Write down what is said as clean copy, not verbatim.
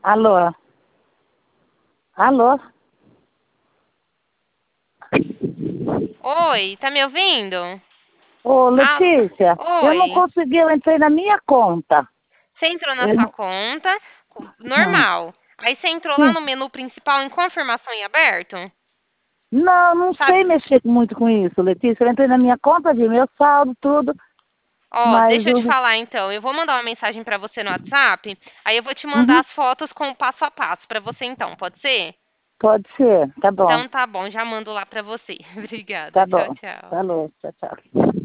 Alô? Alô? Oi, tá me ouvindo? Ô, Ah, Letícia, eu não oi. consegui, eu entrei na minha conta. Você entrou na Eu sua não... conta, Hum, normal. Aí você entrou lá sim. no menu principal em confirmação em aberto? Não, não sei Sabe? mexer muito com isso, Letícia. Eu entrei na minha conta, vi meu saldo, tudo, Ó, mas deixa eu te eu... falar então. Eu vou mandar uma mensagem pra você no WhatsApp. Aí eu vou te mandar Uhum, as fotos com o passo a passo pra você então, pode ser? pode ser, tá bom, Então tá bom, já mando lá pra você. Obrigada. tá Tchau, bom. tchau. Falou, tchau, tchau.